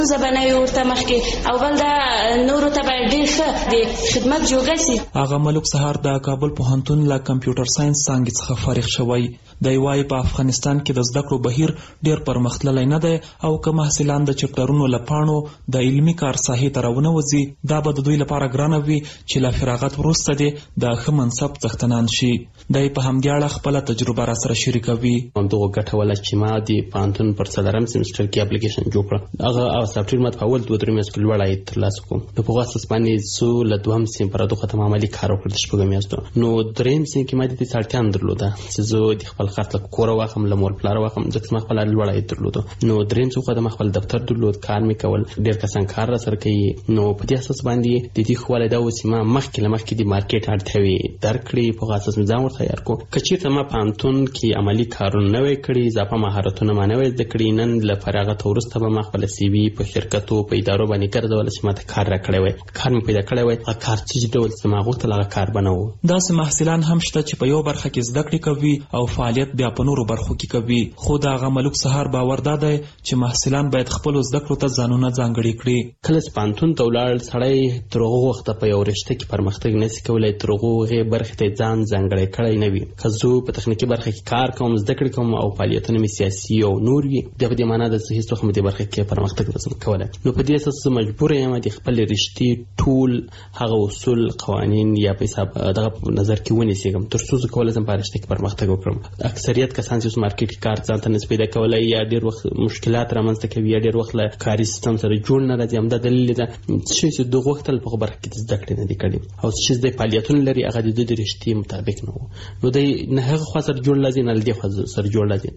زبانه ورته مخکې او بل دا نورو ته به ډېر ښه د خدمت جوګه سي. هغه ملک سهار د کابل پوهنتون له کمپیوټر ساينس څانګې څخه فارغ شوی. دی وايي په افغانستان کې د زده کړو بهیر ډېر پرمختللی نه دی او که محصلان د چپټرونو له پاڼو د علمي کار ساحې ته راونه وځي دا به د دوی لپاره ګرانه وي چې له فراغت وروسته دې د ښه منصب څښتنان شي. دی په همدې اړه خپله تجربه راسره شریکوي. همدغه ګټوله چې ما د پوهنتون پر 4 سیمسټر کې اپلیکیشن جوړ کړ هغه سافټویر ما په اول 2-3 میاشتو کې لوړ عاید ترلاسه کړم. په هغه اساس باندې څو له 2 سیم پر دغه ختم عملي کار وکړ د 6 میاشتو. نو 3 سیم کې ما د دې اړتیا هم درلوده چې زه د خپل خرڅ له کوره واخم له مور پلار واخم ځکه ما خپل لوړ عاید درلوده. نو 3 څو خدمه خپل دفتر درلود کار مې کول ډېر کسان کار را سره کوي. نو په دې اساس باندې د دې خواله دا و چې ما مخکې د مارکیټ اړتیاوي درکړي په اساس مې ځان ورته تیار کو. کچېرته ما پوهنتون کې عملی کارونه نه وای کړی اضافه مهارتونه ما نه وای زده کړي. نن له فراغت وروسته به ما خپل سی وي په شرکتو په ادارو باندې ګرځول چې ما ته کار راکړی وای کار مې پیدا کړی وای هغه کار چې ډول چې ما غوښتل هغه کار بنوو. داسې محصلان هم شته چې په یو برخه کې زده کړې کوي او فعالیت بیا په نورو برخو کې کوي. خو د هغه ملک سهار باور دا دی چې محصلان باید خپلو زده کړو ته ځانونه ځانګړي کړي. کله چې پوهنتون ته ولاړ سړی تر هغه وخته په یو رشته کې پرمختګ نشي کولی تر هغې برخې ته ځان ځانګړی کړی نه وي. که زه په تخنیکي برخه کې کار کوم زده کړې کوم او فعالیتونه مې سیاسي او نور وي دا په دې معنا ده چې هیڅ وخت مې دې برخه کې پرمختګ نشم کولی. نو په دې اساس زه مجبور یم د خپل رشتې ټول هغه اصول قوانین یا په حساب دغه نظر کې ونیسم تر څو زه کولی شم په رشته کې پرمختګ وکړم. اکثریت کسان چې مارکیټ کې کار ځان ته نسبت پیدا کولی یا ډېر وخت مشکلات رامنځته کوي یا ډېر وخت له کاري سیستم سره جوړ نه راځي. همدا دلیل ده چې د غوښتل په برخه کې زده کړې نه دي کړي او چې د فعالیتونو لري هغه د دې رشتې مطابق نه وو. نو د نه هغه خوا سره جوړ لازم نه لدی خوا سره جوړ لازم.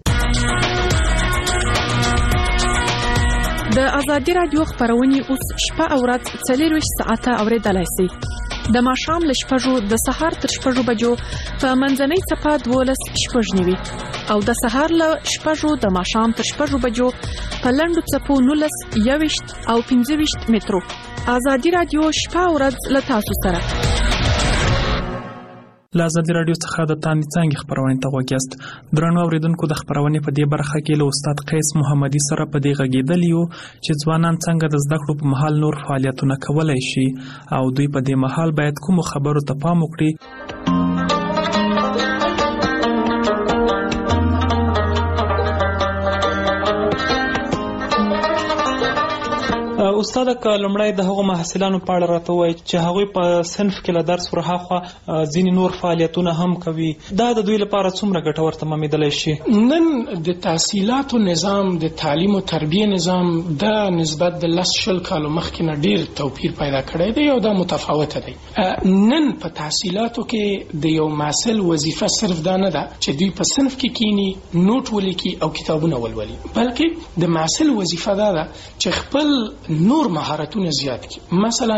د ازادي رادیو خبرونه اوس شپه او ورځ 24 ساعته اوریدلای شئ. د ماښام له 6 د سهار تر 6 بجو په منځنۍ صفه 12:09 او د سهار له 6 د ماښام تر 6 بجو په لنډو صفو 19:21 او 15 مترو. ازادي رادیو شپه او ورځ له تاسو سره. له ازادي رادیو څخه د تاندې څانګې خبرونه ته غوږ یاست. درنو اوریدونکو د خبرونې په دې برخه کې له استاد قیس محمدي سره په دې غږېدلی یو چې ځوانان څنګه د زده کړو په مهال نور فعالیتونه کولی شي او دوی په دې مهال باید کومو خبرو ته پام وکړي. استاد که لومړی د هغو محصلانو په اړه راته ووایي چې هغوی په صنف کې له درس ورهاخوا ځینې نور فعالیتونه هم کوي دا د دوی لپاره څومره ګټور تمامېدلی شي؟ نن د تحصیلاتو نظام د تعلیم او تربیه نظام د نسبت د 10 کالو مخکې نه ډیر توپیر پیدا کړی دی او دا متفاوته دی. نن په تحصیلاتو کې د یو محصل وظیفه صرف دا نه ده چې دوی په صنف کې کینی نوٹ ولیکي او کتابونه ولولي بلکې د محصل وظیفه دا ده چې خپل نور مهارتونه زیات کړي. مثلا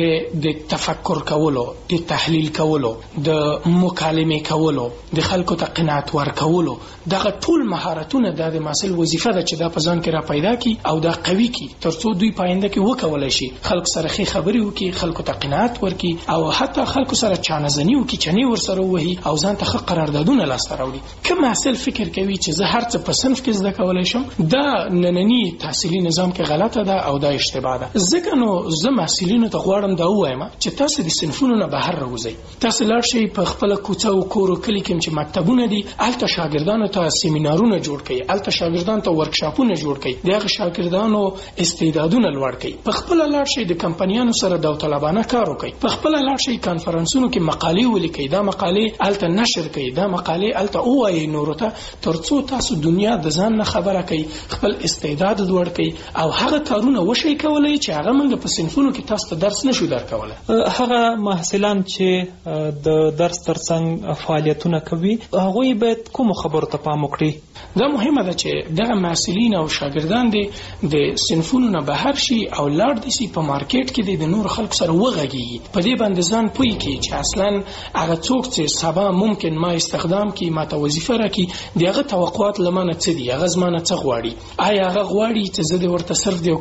د تفکر کولو د تحلیل کولو د مکالمه کولو د خلکو ته قناعت ورکولو دغه ټول مهارتونه د محصل وظیفه ده چې دا په ځان کې را پیدا کړي او دا قوي کړي ترڅو دوی پاینده کې وکولای شي خلکو سره ښه خبرې وکړي خلکو ته قناعت ورکړي او حتی خلکو سره چانهزني وکړي چنې ورسره وهي او ځان ته ښه قراردادونه لاسته راوړي. که محصل فکر کوي چې زه هر څه په صنف کې زده کولی شم دا نننی تحصیلي نظام کې غلطه ده او دا اشتباه ده. ځکه نو زه محصلینو ته غواړم دا ووایم چې تاسو د صنفونو نه بهر راوځئ. تاسو لاړ شئ په خپله کوڅه او کور او کلي کې چې مکتبونه دي هلته شاګردانو ته سیمینارونه جوړ کړئ هلته شاګردانو ته ورکشاپونه جوړ کړئ د هغه شاګردانو استعدادونه لوړ کړئ. په خپله لاړ شئ د کمپنیانو سره داوطلبانه کار وکړئ. په خپله لاړ شئ کانفرنسونو کې مقالې ولیکئ دا مقالې هلته نشر کړئ دا مقالې هلته ووایئ نورو ته ترڅو تاسو دنیا د ځان نه خبره کړئ خپل استعداد لوړ کړئ او هغه کارونه وشئ کولی چې هغه موږ په صنفونو کې تاسو ته درس نشو درکولی. هغه محصلان چې د درس ترڅنګ فعالیتونه کوي هغوی باید کومو خبرو ته پام وکړي؟ دا مهمه ده چې دغه محصلین او شاګردان د صنفونو نه بهر شي او لاړ دي سي په مارکیټ کې د نور خلکو سره وغږیږي په دې باندې ځان پوي کړي چې اصلا هغه څوک چې سبا ممکن ما استخدام کړي ما ته وظیفه راکړي دغه توقعات لمنه څه دي هغه زمانه څه غواړي آیا هغه غواړي چې زه د ورته صرف د کمپیوټر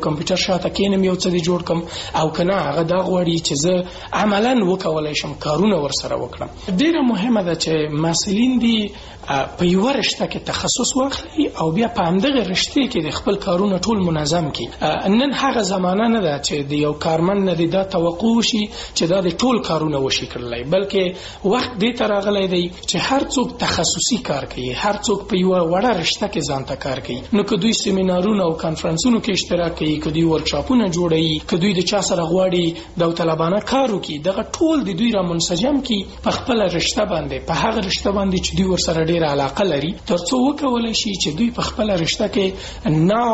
شاته کینم یو څه جوړ کم او کنه هغه دا غواړي چې زه عملاً وکولای شم کارونه ورسره وکړم. ډیره مهمه ده چې مسؤلین دي په یو رشته کې تخصص واخلي او بیا په همدغه رشته کې د خپل کارونه ټول منظم کړي. نن هغه زمانہ نه ده چې د یو کارمن نه دا توقع وشي چې دا د ټول کارونه وشي کړلای، بلکې وخت دې ته راغلی دی چې هر څوک تخصصي کار کوي، هر څوک په یو وړه رشته کې ځان ته کار کوي. نو که دوی سیمینارونه او کانفرنسونو کې اشتراک کوي، که دوی ورکشاپونه جوړوي، که دوی د چا سره غواړي داوطلبانه کار وکړي، دغه ټول د دوی را منسجم کړي په خپل رشته باندې، په هغه رشته باندې چې دوی ورسره ډېره علاقه لري، ترڅو وکولای شي چې دوی په خپل رشته کې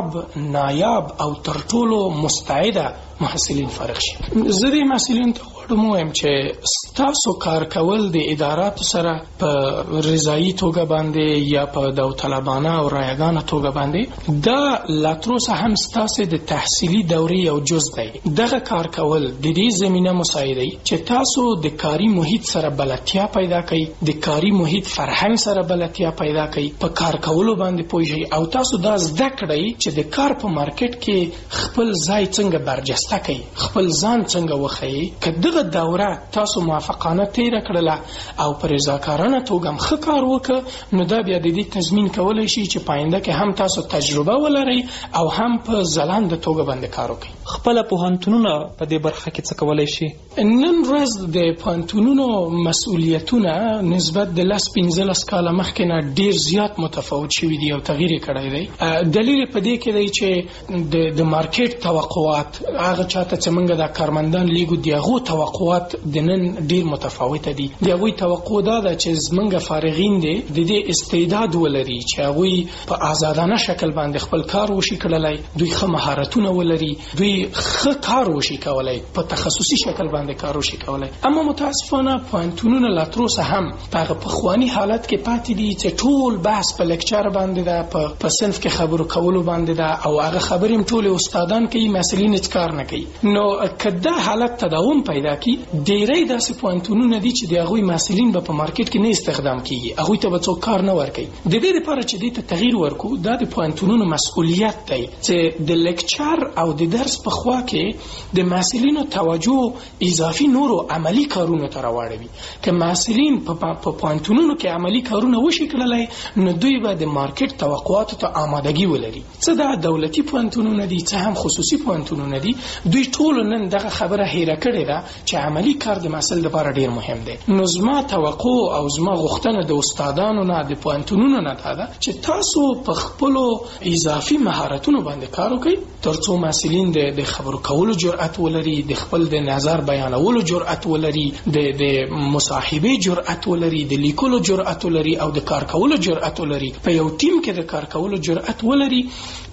نایاب او تر ټولو مستعده محصلین فارغ شي. زه دې محصلین ته غواړم ووایم چې ستاسو کار کول د اداراتو سره په رضایي توګه باندې یا په داوطلبانه او رایګانه توګه باندې دا لا تر اوسه هم ستاسو د تحصیلي دورې یو جز دی. دغه کار کول د دې زمینه مساعدوي چې تاسو د کاري محیط سره بلدتیا پیدا کړئ، د کاري محیط فرهنګ سره بلدتیا پیدا کړئ، په کار کولو باندې پوه شئ او تاسو دا زده کړئ چې د کار په مارکیټ کې خپل ځای څنګه برجسته کړئ، خپل ځان څنګه وښیئ. که دغه دوره تاسو موافقانه تیره کړله او په رضاکارانه توګه هم ښه کار وکړه، نو دا بیا د دې تضمین کولی شي چې په آینده کې هم تاسو تجربه ولرئ او هم په ځلانده توګه باندې کار وکړئ. خپله پوهنتونونه په دې برخه کې څه کولی شي؟ نن ورځ د پوهنتونونو مسؤلیتونه نسبت د 10-15 کاله مخکې نه ډېر زیات متفاوت شوي دي او تغییر یې کړی دی. دلیل په دې کې دی چې د مارکیټ توقعات هغه چاته چې موږ د کارمندان لیږو د هغو توقعات د نن ډېر متفاوته دي. د هغوی توقع دا ده چې زموږ فارغین دي د دې استعداد ولري چې هغوی په آزادانه شکل باندې خپل کار وشي کړلی، دوی ښه مهارتونه ولري، دوی ښه کار وشي کولی، په تخصصي شکل باندې کار وشي کولی. اما متاسفانه پوهنتونونه لا تر اوسه هم په هغه پخواني حالت کې پاتې دي چې ټول بحث په لیکچر باندې ده، په صنف کې خبرو کولو باندې ده او هغه خبرې هم ټولې استادان کوي، مسؤلین هیڅ کار نه کوي. نو که دا حالت تداوم پیدا کړي، ډېری داسې پوهنتونونه دي چې د هغوی مسؤلین به په مارکیټ کې نه استخدام کېږي، هغوی ته به څوک کار نه ورکوي. د دې لپاره چې دې ته تغییر ورکړو، دا د پوهنتونونو مسؤلیت دی چې د لیکچر او د درس په خوا کې د مسؤلینو توجه اضافي نورو عملی کارونو ته راواړوي. که مسؤلین په پوهنتونونو کې عملی کارونه وشي کړلی، نو دوی به د مارکیټ توقعاتو ته آمادګي ولري. څه دا دولتي پوهنتونونه دي، څه هم خصوصي پوهنتونونه دي، دوی ټول نن دغه خبره هیره کړې ده چې عملی کار د محصل لپاره ډیر مهم دی. نو زما توقع او زما غوښتنه د استادانو نه، د پوهنتونونو نه ده چې تاسو په خپلو اضافي مهارتونو باندې کار وکړئ ترڅو مسؤلین د خبرو کولو جرأت ولري، د خپل د نظر بیانولو جرأت ولري، د مصاحبه جرأت ولري، د لیکلو جرأت ولري او د کار کولو جرأت ولري، په یو ټیم کې د کار کولو جرأت ولري،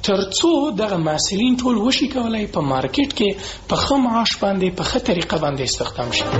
ترڅو دغه مسؤلین ټول وشي کولای په مارکیټ کې په ښه معاش باندې په ښه طریقه باندې استخدام شي.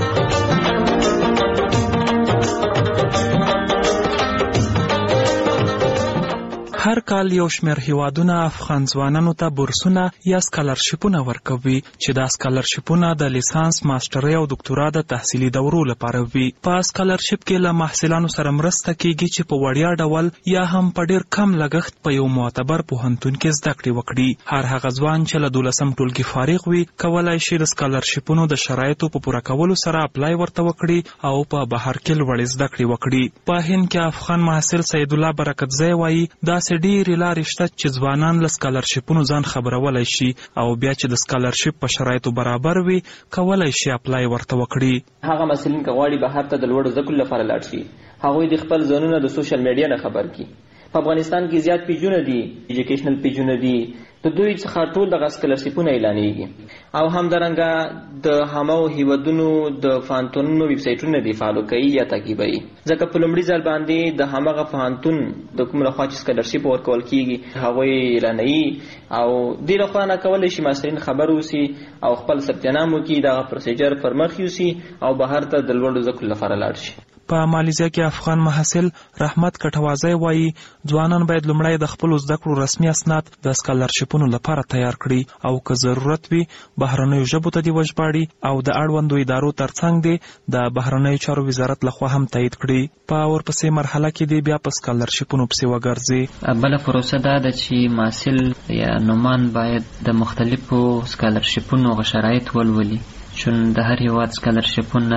هر کال یو شمېر هیوادونه افغان ځوانانو ته بورسونه یا سکالرشیپونه ورکوي چې دا سکالرشیپونه د لیسانس، ماسترۍ او دکتورا د تحصیلي دورو لپاره وي. په سکالرشیپ کې له محصلانو سره مرسته کیږي چې په وړیا ډول یا هم په ډیر کم لګښت په یو معتبر پوهنتون کې زده کړې وکړي. هر هغه ځوان چې له 12م ټولګي فارغ وي کولای شي د سکالرشیپونو د شرایطو په پوره کولو سره اپلای ورته وکړي او په بهر کې لوړې زده کړې وکړي. په هند کې افغان محصل سید الله برکتزی وایي داسې ډېرې لارې شته چې ځوانان له سکالرشیپونو ځان خبرولی شي او بیا چې د سکالرشیپ په شرایطو برابر وي کولای شي اپلای ورته وکړي. هغه محصلین که غواړي بهر ته د لوړو زده کړو لپاره لاړ شي، هغوی د خپل ځانونه د سوشل میډیا نه خبر کړي. په افغانستان کې زیات پیجونه دي، ایجوکیشنل پیجونه دي، د دوی څخه ټول دغه سکالرشیپونه اعلانېږي او همدارنګه د هماغو هیوادونو د پوهنتونونو ویب سایټونه دي فالو کوي یا تعقیبوي، ځکه په لومړي ځل باندې د هماغه پوهنتون د کوم لخوا چې سکالرشیپ ورکول کېږي هغوی اعلانوي او دې لخوا نه کولی شي محصلین خبر اوسي او خپل ثبت نام وکړي، دغه پروسیجر پر مخ یوسي او بهر ته د لوړو زده کړو لپاره لاړ شي. په مالیزیا کې افغان محصل رحمت کټوازی وایي ځوانان باید لومړی د خپلو زده کړو رسمي اسناد د سکالرشیپونو لپاره تیار کړي او که ضرورت وي بهرنیو ژبو ته دې وژباړي او د اړوندو ادارو ترڅنګ دې د بهرنیو چارو وزارت لخوا هم تایید کړي. په ورپسې مرحله کې دې بیا په سکالرشیپونو پسې وګرځي. بله پروسه دا ده چې محصل یا نومان باید د مختلفو سکالرشیپونو شرایط ولولي، چون د هر هیواد سکالرشیپونه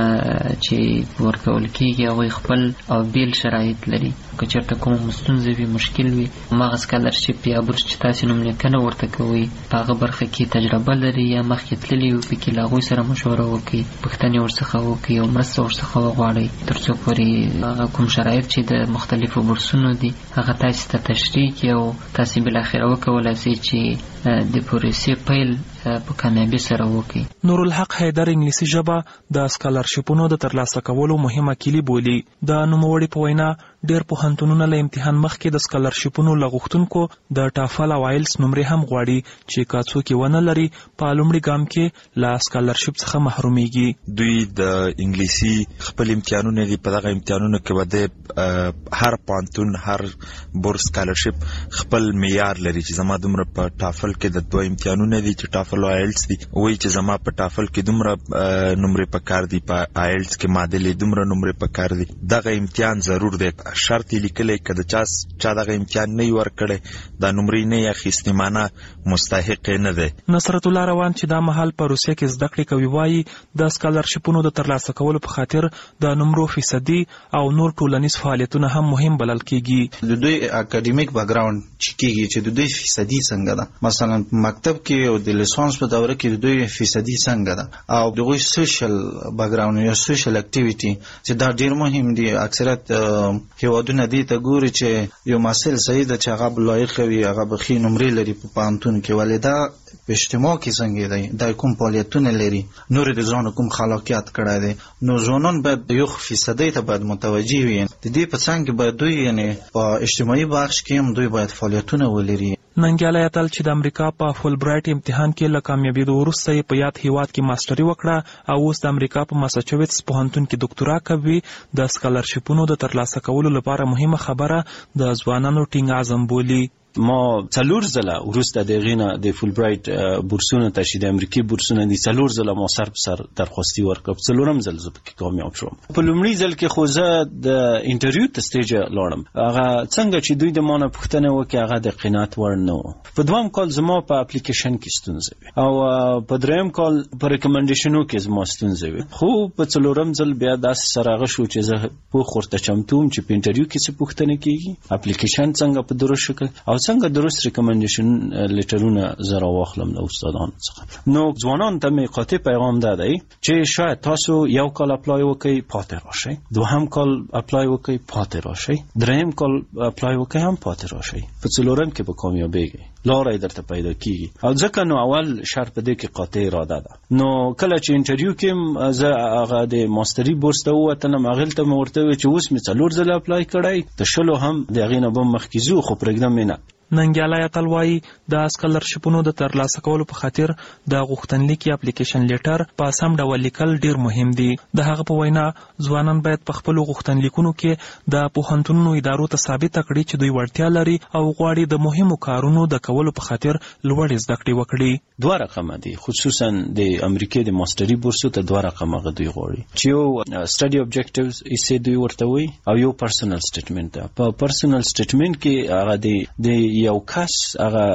چې ورکول کېږي هغوی خپل او بیل شرایط لري. که چېرته کومه ستونزه وي، مشکل وي، هماغه سکالرشیپ یا بورس چې تاسې نوملیکنه ورته کوئ په هغه برخه کې تجربه لري یا مخکې تللي وي، پکې له هغوی سره مشوره وکړئ، پوښتنې ورڅخه وکړئ او مرسته ورڅخه وغواړئ تر څو پورې هغه کوم شرایط چې د مختلفو بورسونو دي هغه تاسې ته تشریح کړي او تاسې بالاخره وکولی شئ چې د پروسې پیل په کامیابی سره وکړي. نورالحق حیدر انګلیسي ژبه د سکالرشیپونو د ترلاسه کولو مهمه کلي بولي. د نوموړي په وینا ډېر پوهنتونونه له امتحان مخکې د سکالرشیپونو له غوښتونکو د ټافل او آیلس نمرې هم غواړي چې که څوک یې ونه لري په لومړي ګام کې له سکالرشیپ څخه محرومیږي. دوی د انګلیسي خپل امتحانونه دي، په دغه امتحانونو کې به د هر پوهنتون هر بورس سکالرشیپ خپل معیار لري چې زما دومره په ټافل کې د دوه امتحانونه دي چې ټافل او آیلس دي، وایي چې زما په ټافل کې دومره نمرې پکار دي، په آیلس کې معادلې دومره نمرې پکار دي. دغه امتحان ضرور دی، شرط یې لیکلی که د چا دغه امتحان نه یې ورکړی دا نمرې نه یې اخیستې معنه مستحق یې نه دی. نصرت الله روان چې دا مهال په روسیه کې زده کړې کوي وایي د سکالرشیپونو د ترلاسه کولو په خاطر د نمرو فیصدي او نور ټولنیز فعالیتونه هم مهم بلل کېږي. د دوی اکاډمیک بیکګراوند چې کېږي چې د دوی فیصدي څنګه ده، مثلا مکتب کې او د لیسانس په دوره کې د دوی فیصدي څنګه ده، او دغوی سوشل بیکګراوند یا سوشل اکټیویټي چې دا ډېر مهم دي. اکثریت هیوادونه دې ته ګوري چې یو محصل صحیح ده چې هغه لایق وي، هغه به ښې نمرې لري په پوهنتون کې، ولې دا په اجتماع کې څنګه دی، دا کوم فعالیتونه لري، نور د ځان کوم خلاقیت کړی دی. نو ځوانان باید یو فیصدي ته باید متوجه وي. د دې په څنګ کې باید دوی یعنی په اجتماعي بخش کې هم دوی باید فعالیتونه ولري. ننګیالی اتل چې د امریکا په فول برایټ امتحان کې له کامیابېدو وروسته یې په یاد هیواد کې ماسټري وکړه او اوس د امریکا په ماساچوټس پوهنتون کې دکتورا کوي. د سکالرشیپونو د ترلاسه کولو لپاره مهمه خبره د ځوانانو ټینګ عزم بولي. ما 4 ځله وروسته د غینه د فول برایټ بورسونه ته چې د امریکای بورسونه دي 4 ځله ما سر په سر درخواستي ورکړم، 4م ځل زه پکې کامیاب شوم. په لومړي ځل کې خو زه د انټرویو ته سټیج لاړم، هغه څنګه چې دوی د مانه پوښتنه وکړه هغه د قناعت وړ نه و. په دویم کال زما په اپلیکیشن کې ستونزه وي او په دریم کال په ریکمنډیشنو کې زما ستونزه وي، خو په 4م ځل بیا داسې سره غشو چې زه پوښ ورته چمتوم چې په انټرویو کې څه پوښتنه کیږي، اپلیکیشن څنګه په درست شکل او څنګه درست ریکمنډیشن لیټرونه زره واخلم له استادانو څخه. نو ځوانان ته مې قاطع پیغام ده دی چې شاید تاسو یو کال اپلای وکړئ پاتې راشئ، دوهم کال اپلای وکړئ پاتې راشئ، دریم کال اپلای وکړئ هم پاتې راشئ، په 4م کې به کامیابیږئ، لاره درته پیدا کیږي. او ځکه نو اول شرط دې کې قاطع اراده ده. نو کله چې انټرویو کې زه هغه د ماستري بورس ته ووتلم، هغې ته مې ورته وویل چې اوس مې 4 ځله اپلای کړی، د 20 هم د هغې نه به مخکې ځو، خو پرېږدم یې نه. ننګیالی اتل وایي د سکالرشیپونو د ترلاسه کولو په خاطر د غوښتنلیک یا اپلیکیشن لیټر په سم ډول لیکل ډیر مهم دي. د هغه په وینا ځوانان باید په خپلو غوښتنلیکونو کې د پوهنتونونو ادارو ته ثابته کړي چې دوی وړتیا لري او غواړي د مهمو کارونو د کولو په خاطر لوړې زده کړې وکړي. 2 رقمه دي، خصوصا د امریکای د ماستري بورسو ته 2 رقمه دوی غواړي چې یو سټډي اوبجیکټیوز یې دوی ورته وي او یو پرسنل سټیټمنټ ده. په پرسنل سټیټمنټ کې هغه د یو کس هغه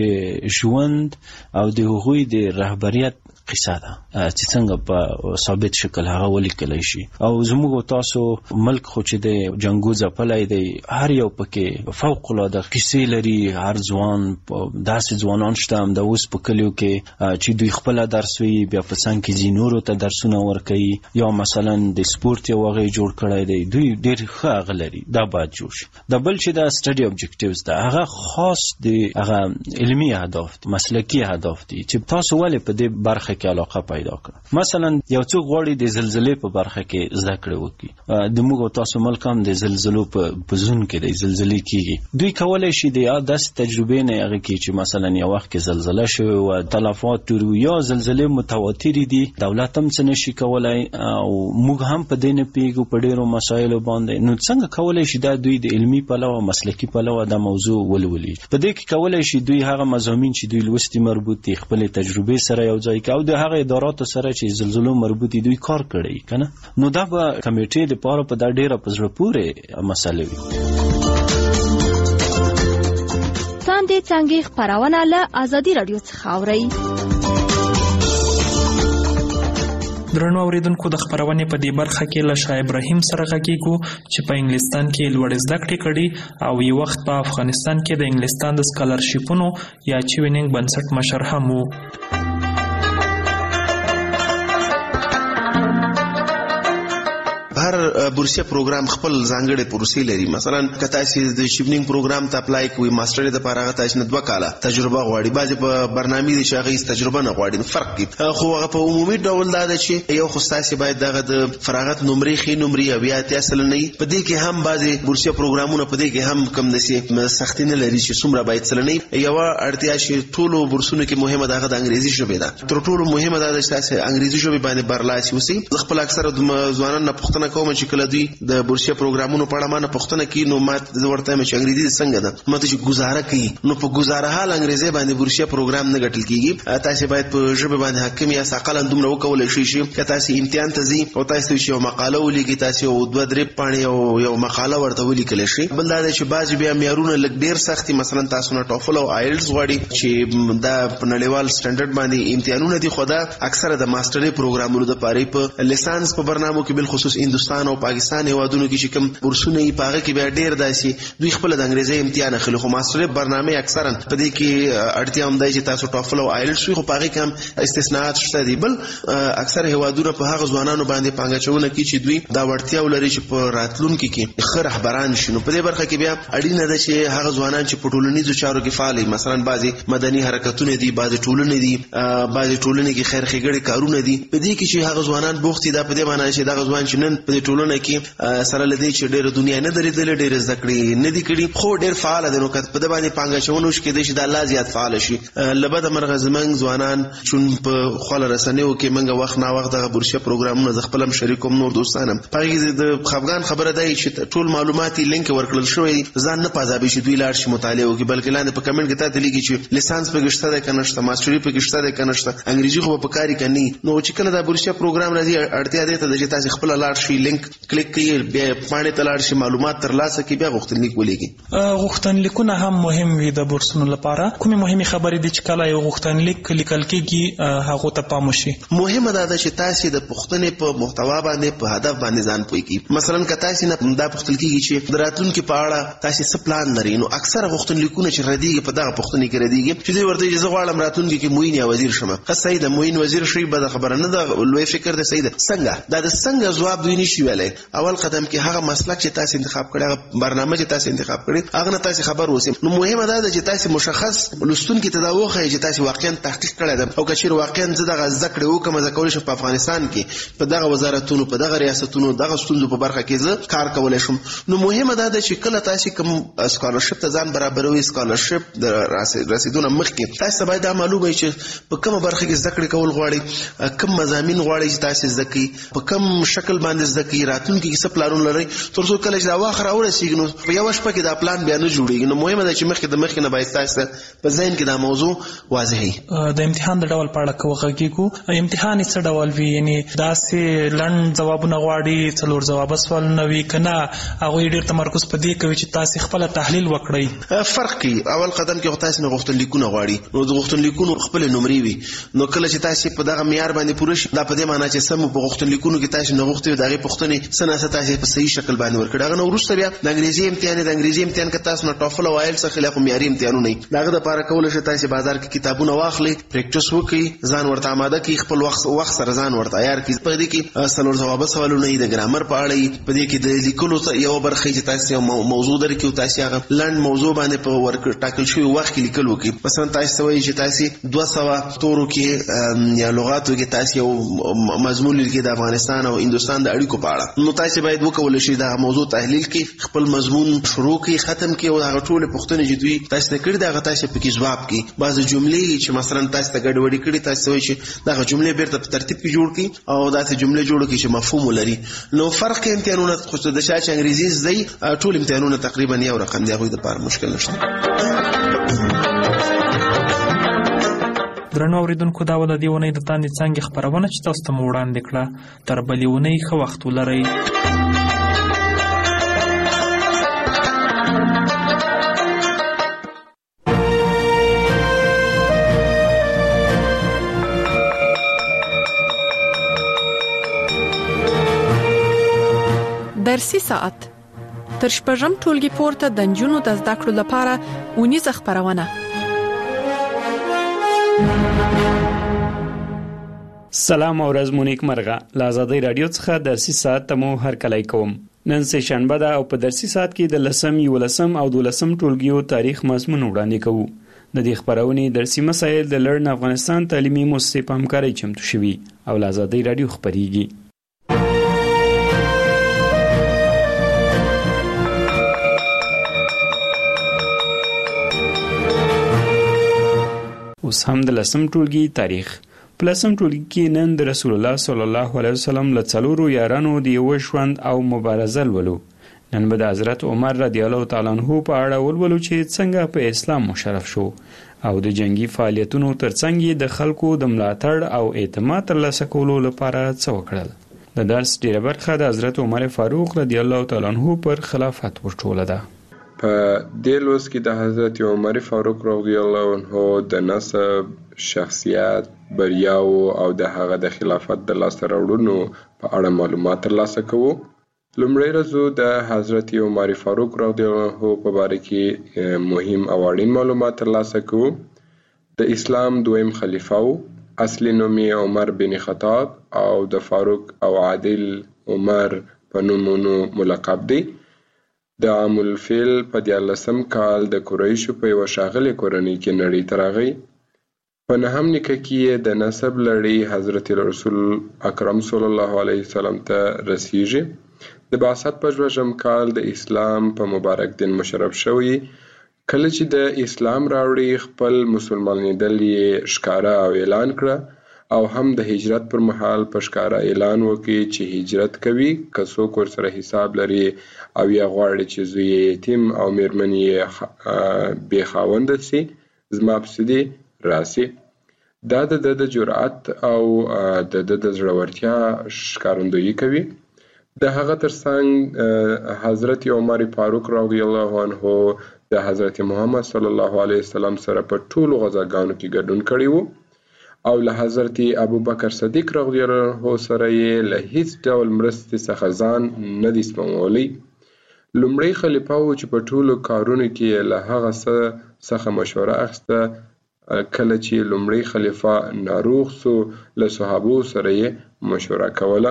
د ژوند او د هغوی د رهبریت قصه ده چې څنګه په ثابت شکل هغه ولیکلی شي. او زموږ تاسو ملک خو چې د جنګو ځپلی دی، هر یو پکې فوق العاده قصې لري. هر ځوان داسې ځوانان شته هم د اوس په کلیو کې چې دوی خپله درس وي، بیا په څنګ کې ځي نورو ته درسونه ورکوي، یا مثلا د سپورت یو هغه جوړ کړی دی، دوی ډېر ښه هغه لري، دا باید جوړ شي. د بل چې دا سټډي اوبجیکټیوز ده هغه خاص د هغه علمي اهداف مسلکی اهداف دي چې تاسو ولې په دې برخه کې علاقه پیدا کړه. مثلا یو څوک غواړي د زلزلې په برخه کې زده کړه وکړي، د موږ تاسو ملک هم د زلزلو په زون کې د زلزلې کیږي، دوی کولای شي د داس تجربه نه هغه کې چې مثلا یو وخت کې زلزلہ شوه او تلفات یا زلزلې متواتر دي، دولت هم څه نشي کولای او موږ هم په دې نه پیګو په ډیرو مسایلو باندې. نو څنګه کولای شي دا دوی د علمي پلوه مسلکی پلوه دا موضوع ولولي؟ په دې کې کولای شي دوی هغه مضامین چې دوی لوستي مربوط دي خپل تجربه سره یو ځای کوي او د هغه اداراتو سره چې زلزلو مربوط دي دوی کار کړي کنه. نو دا به کمیټې د پاره په دا ډیره پزړه پورې مسله وي. تاندې څنګه خبرونه له آزادي رادیو څخه اوري. درنو اوریدونکو د خبرونې په دې برخه کې له شاه ابراهیم سره غږیږو چې په انګلستان کې لوړ زده کړې کړي او یو وخت په افغانستان کې د انګلستان د سکالرشیپونو یا چوینینګ بنسټ مشر هم وو. هر بورسیه پروګرام خپل ځانګړي پروسې لري. مثلا که تاسو د شیپنینګ پروګرام ته اپلای کوئ، ماستر د لپاره تاسو نه 2 کاله تجربه غواړي، بعضې په برنامې دي چې هغه تجربه نه غواړي، فرق دی. خو هغه په عمومي ډول دا ده چې یو خو تاسو باید دغه د فراغت نمرې ښې نمرې او یا تاسو نه په دې کې هم بعضې بورسیه پروګرامونه په دې کې هم کم داسې سختي نه لري چې څومره باید سلنۍ. یو اړتیا چې ټولو بورسونو کې مهمه ده هغه د انګریزي ژبې ده. تر ټولو مهمه ده چې تاسو انګریزي ژبې باندې برلاسي اوسئ. زه خپل اکثره ځوانان نه پوښتنه کوم چې کله دوی د بورسیه پروګرامونو په اړه ما نه پوښتنه کوي، نو ما زه ورته وایم چې انګریزي څنګه ده؟ ما ته چې ګزاره کوي، نو په ګزاره حال انګریزي باندې بورسیه پروګرام نه ګټل کیږي. تاسو باید په ژبه باندې حاکم یا ثقل دومره وکولای شئ چې تاسو امتحان ته ځئ او تاسو یو مقاله ولیکئ، تاسو 2-3 پاڼې یو مقاله ورته ولیکلی شئ. بل دا چې بعضې بیا معیارونه لږ ډېر سخت دي، مثلا تاسو نه ټوفل او آیلټس غواړي چې دا په نړیوال سټنډرډ باندې امتحانونه دي، خو دا اکثره د ماسترۍ پروګرامونو دپاره په لیسانس په برنامو کې بالخصوص هندوستان او پاکستان هیوادونو کې چې کوم بورسونه یې په هغه کې بیا ډېر داسې دوی خپله د انګریزۍ امتحان اخلي. خو ماسترۍ برنامې اکثرا په دې کې اړتیا هم دی چې تاسو ټوفل او آیلټس وي، خو په هغې کې هم استثناءات شته دي. بل اکثر هیوادونه په هغه ځوانانو باندې پانګه اچونه کوي چې دوی دا وړتیا ولري چې په راتلونکي کې ښه رهبران شي. نو په دې برخه کې بیا اړینه ده چې هغه ځوانان چې په ټولنیزو چارو کې فعال وي، مثلا بعضې مدني حرکتونه دي، بعضې ټولنې دي، بعضې ټولنې کې خیر ښېګړې کارونه دي. په دې کې چې هغه ځوانان بوخت دي، دا په دې معنی چې دغه ځوان چې نن په دې ټولنه کې سره له دې چې ډېره دنیا نه درېدلې، ډېرې زده کړې نه دي کړي، خو ډېر فعاله دی، نو که په ده باندې پانګه اچونه وشي کېدای شي دا لا زیات فعاله شي. له بده مرغه زموږ ځوانان چون په خواله رسنیو کې موږ وخت ناوخت دغه بورسیه پروګرامونه زه خپل هم شریک وم، نور دوستان هم په هغې کې د خفګان خبره دا چې ټول معلومات یې لینک ورکړل شوی، ځان نه پازابي چې دوی لاړ شي مطالعه وکړي، بلکې لاندې په کمنټ کې تا ته لیکي چې لیسانس پکې شته دی که نه شته، ماسټري پکې شته دی که نه شته، انګریزي خو به په کار یې که نه. نو چې کله دا بورسیه پروګرام راځي اړتیا دې ته ده چې تاسې خپله لاړ شئ، لینک کلیک کړئ، بیا پاڼې ته لاړ شئ، معلومات ترلاسه کړئ، بیا غوښتنلیک ولیکئ. غوښتنلیکونه هم مهم وي د بورسونو لپاره. کومې مهمې خبرې دي چې کله یو غوښتنلیک لیکل کېږي هغو ته پام وشي؟ مهمه دا ده چې تاسې د پوښتنې په محتوا باندې په هدف باندې ځان پوه کړئ. مثلا که تاسې نه دا پوښتل کېږي چې د راتلونکي په اړه تاسې څه پلان لرئ، نو اکثره غوښتنلیکونه چې ردېږي په دغه پوښتنې کې ردېږي چې دوی ورته وایي چې زه غواړم راتلونکي کې معین یا وزیر شم. ښه صحیح ده، معین وزیر شئ، بده خبره نه ده، لوی فکر ده، صحیح ده. څنګه؟ دا د څنګه ځواب دوی نشي ویلی. اول قدم کې هغه مسلک چې تاسې انتخاب کړی، هغه برنامه چې تاسې انتخاب کړی، هغه نه تاسې خبر اوسئ. نو مهمه دا ده چې تاسې مشخص لوستونکي ته دا وښایئ چې تاسې واقعا تحقیق کړی ده، او که چېرې واقعا زه دغه زده کړې وکړم، زه کولی شم په افغانستان کې په دغه وزارتونو، په دغه ریاستونو، دغه ستونزو په برخه کې زه کار کولی شم. نو مهمه دا ده چې کله تاسې کوم سکالرشپ ته ځان برابروئ، سکالرشپ د رسېدو نه مخکې تاسې ته باید دا معلوم وي چې په کومه برخه کې زده کړې کول غواړئ، کوم مضامین غواړئ چې تاسې زده کړئ، په کوم شکل باندې زده کړئ، راتلونکي کې څه پلانونه لرئ، تر څو کله چې دا وخت راورسېږي نو په یوه شپه کې دا پلان بیا نه جوړېږي. نو مهمه ده چې مخکې نه باید تاسې په ذهن کې دا موضوع واضح وي. د امتحان د ډول په اړه که وغږېږو، امتحان یې څه ډول وي؟ یعنې داسې لنډ ځوابونه غواړي، 4 ځوابه سوالونه وي، که نه هغوی ډېر تمرکز په دې کوي چې تاسې خپله تحلیل وکړئ؟ فرق کوي. اول قدم کې خو تاسې نه غوښتنلیکونه غواړي، نو د غوښتنلیکونو خپلې نمرې وي. نو کله چې تاسې په دغه معیار باندې پوره شي، دا په دې معنی چې سم په غوښتنلیکونو کې تاسې نه غوښتي د هغې پوښتنې پوښتنې څه ناڅه تاسې په صحیح شکل باندې ورکړي. هغه نه وروسته بیا د انګریزي امتحان د انګریزي امتحان که تاسو نه ټافل او آیلټس اخلي خو معیاري امتحانونه دي. د هغه دپاره کولی شئ تاسې بازار کې کتابونه واخلئ، پریکټس وکړئ، ځان ورته آماده کړئ، خپل وخت سره ځان ورته عیار کړئ. په دې کې 4 ځوابه سوالونه دي، د ګرامر په اړه یې، په دې کې د لیکلو یوه برخه چې تاسې موضوع درکړي او تاسې هغه لنډ موضوع باندې په ټاکل شوي وخت کې لیکل وکړي. مثلا تاسې ته وایي چې تاسې 200 تورو کې یا لغاتو کې تاسې یو مضمون لیکي د افغانستان او هندوستان د اړیکو په اړه، نو تاسې باید وکولی شئ دغه موضوع تحلیل کړئ، خپل مضمون شروع کړئ، ختم کړئ او هغه ټولې پوښتنې چې دوی تاسې ته کړي دي هغه تاسې پکې ځواب کړئ. بعضې جملې چې مثلا تاسې ته ګډوډي کړي تاسې ته وایي چې دغه جملې بیرته په ترتیب کې جوړ کړئ او داسې جملې جوړ کړئ چې مفهوم ولري. نو فرق کې امتحانونه خو د چا چې انګریزي زده وي ټول امتحانونه تقریبا یو رقم دي، هغوی دپاره مشکل نشته. درنو اوریدونکو، دا وه د دې اونۍ د تاندې څانګې خپرونه چې تاسو ته مو وړاندې کړه. تر بلې اونۍ ښه وخت ولرئ. درسي ساعت تر شپږم ټولګي پورته د نجونو د زده کړو لپاره اونیزه خپرونه. سلام او ورځ مو نیکمرغه. له آزادۍ راډیو څخه درسي ساعت ته مو هرکلی کوم. نن سه شنبه ده او په درسي ساعت کې د 10 11 او 12 ټولګیو تاریخ مضمون وړاندې کوو. د دې خپرونې درسي مسایل د لرن افغانستان تعلیمي مؤسسې په همکارۍ چمتو شوي او له آزادۍ راډیو خپریږي. اوس هم د 10 ټولګي تاریخ. په 10 ټولګي کې نن د رسول الله صلی الله علیه وسلم له 4 یارانو د یو ژوند او مبارزه ولولو. نن به د حضرت عمر رضی الله تعالی عنہ په اړه ولولو چې څنګه په اسلام مشرف شو او د جنگي فعالیتونو ترڅنګ د خلکو د ملاتړ او اعتماد ترلاسه کولو لپاره څه وکړل. د درس ډیره برخه د حضرت عمر فاروق رضی الله تعالی عنہ پر خلافت ورټوله ده. په دې لوست کې د حضرت عمر فاروق رضی الله عنه د نسب، شخصیت، بریاو او د هغه د خلافت د لاسته راوړنو په اړه معلومات ترلاسه کوو. لومړی رزو د حضرت عمر فاروق رضی الله عنه په باره کې مهم او اړین معلومات ترلاسه کوو. د اسلام دویم خلیفه و، اصلي نوم یې عمر بن خطاب او د فاروق او عادل عمر په نومونو ملقب دی. د عام الفیل په 14 کال د قریشو په یوه ښاغلې کورنۍ کې نړۍ ته راغی. په 9 نیکه کې د نسب لړۍ حضرت رسول اکرم صلی الله علیه وسلم ته رسیږي. د بعثت په 2 کال د اسلام په مبارک دین مشرف شوی. کله چې د اسلام راوړي خپل مسلمانېدل یې ښکاره او اعلان کړه او هم د هجرت پر مهال په ښکاره اعلان وکړي چې هجرت کوي، که څوک ورسره حساب لري او یا غواړي چې زوی یې یتیم او میرمن یې بې خاونده سي، زما پسې دې راسي. دا د جرأت او د زړورتیا ښکارندویي کوي. د هغه ترڅنګ حضرت عمر فاروق رضی الله عنه د حضرت محمد صلی الله علیه وسلم سره په ټولو غزاګانو کې ګډون کړی وو او له حضرت ابوبکر صدیق رضی الله عنه سره یې له هیڅ ډول مرستې څخه ځان نه دی سپمولی. لومړی خلیفه و چې په ټولو کارونو کې له هغه څخه مشوره اخیسته. کله چې لومړی خلیفه ناروغ سو له صحابو سره یې مشوره کوله.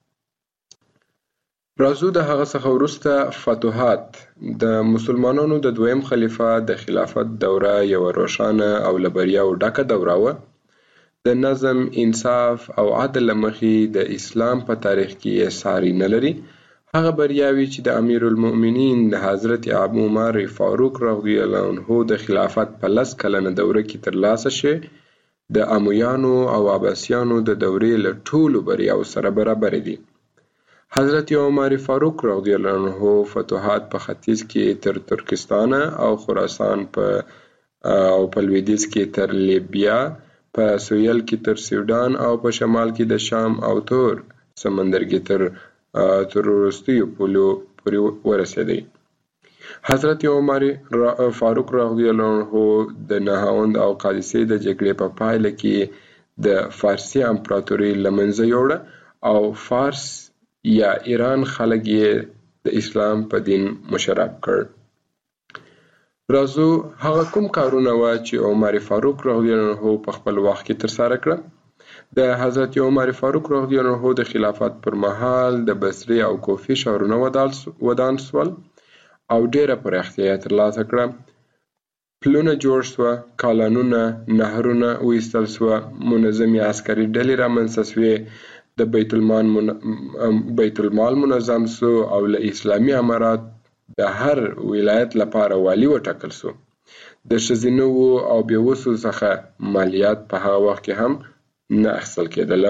راځو د هغه څخه وروسته فتوحات. د مسلمانانو د دویم خلیفه د خلافت دوره یوه روښانه او له بریاوو ډکه دوره وه. د نظم، انصاف او عدل له مخې د اسلام په تاریخ کې یې ساری نه لري. هغه بریاوې چې د امیر المؤمنین د حضرت ابو عمر فاروق رضی الله عنه د خلافت په 10 کلنه دوره کې ترلاسه شوې د امویانو او عباسیانو د دورې له ټولو بریاوو سره برابر دي. حضرت عمر فاروق رضی الله عنه فتوحات په ختیځ کې تر ترکستان او خراسان او په لویدیځ کې تر لیبیا، په سویل کې تر سوډان او په شمال کې د شام او تور سمندر کې تر وروستیو پولو پورې ورسېدی. حضرت عمر فاروق رضی الله عنه د نهاوند او قادسیې د جګړې په پایله کې د فارسي امپراتورۍ له منځه یوړه او فارس یا ایران خلک یې د اسلام په دین مشرف کړ. راځو هغه کوم کارونه وه چې عمر فاروق رضی الله عنه په خپل وخت کې ترسره کړه. د حضرت عمر فاروق رضی الله عنه د خلافت پر مهال د بصرې او کوفې ښارونه ودان سول او ډیره پراختیا ترلاسه کړه. پلونه جوړ سوه، کالانونه، نهرونه وایستل سوه، منظمې عسکري ډلې رامنځته سوې، د بیت المال منظم سو او له اسلامي امارات د هر ولایت لپاره والی وټاکل سو. د ښځینه او بېوسو څخه مالیات په هغه وخت کې هم نه اخیستل کېدله.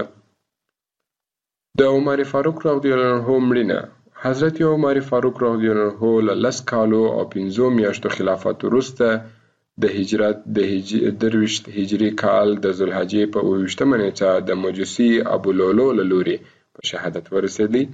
د عمر فاروق رضی الله عنه مړینه. حضرت عمر فاروق رضی الله عنه له 10 کالو او 5 میاشتو خلافت وروسته د هجرت د 23 هجري کال د ذوالحجې په 28مه نیټه د مجوسي ابولولو له لوري په شهادت ورسېدی.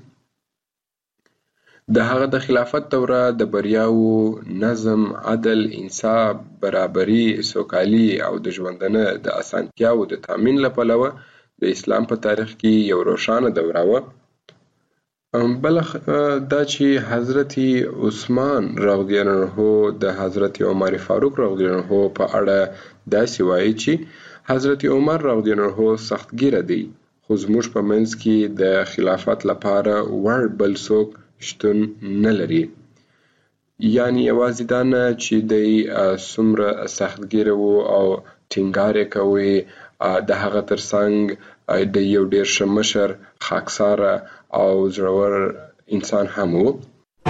د هغه د خلافت دوره د بریاوو، نظم، عدل، انصاف، برابري، سوکالي او د ژوندانه د اسانتیاوو د تامین له پلوه د اسلام په تاریخ کې یو روښانه دوره وه. بل دا چې حضرت عثمان رضی الله عنه د حضرت عمر فاروق رضی الله عنه په اړه داسې وایي چې حضرت عمر رضی الله عنه سختګیره دی، خو زموږ په منځ کې د خلافت لپاره وړ بل څوک شتون نه لري. یعنی یوازې دا نه چې دی څومره سختګیره و او ټینګار یې کوي، د هغه ترڅنګ د یو ډېر ښه مشر، خاکساره او زړور انسان هم و.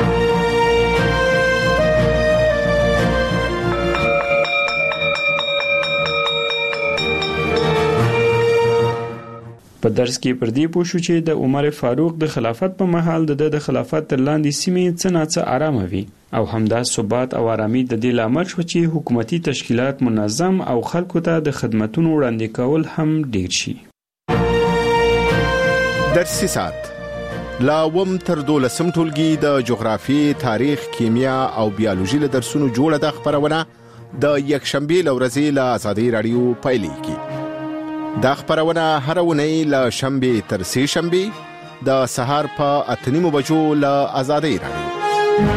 په درس کې پر دې پوه شو چې د عمر فاروق د خلافت په مهال د خلافت تر لاندې سیمې څه ناڅه آرامه وي او همدا ثبات او آرامي د دې لامل شو چې حکومتي تشکیلات منظم او خلکو ته د خدمتونو وړاندې کول هم ډیر شي. درسي ساعت لا وم تر 12 ټولګي د جغرافي، تاریخ، کیمیا او بیولوژي له درسونو جوړه د خبرونه د یکشنبه لورځي له آزادۍ رادیو پایلیږي. دا خبرونه هر ونی له شنبه تر سه شنبه د سهار په 8:30 بجو له آزادۍ رادیو.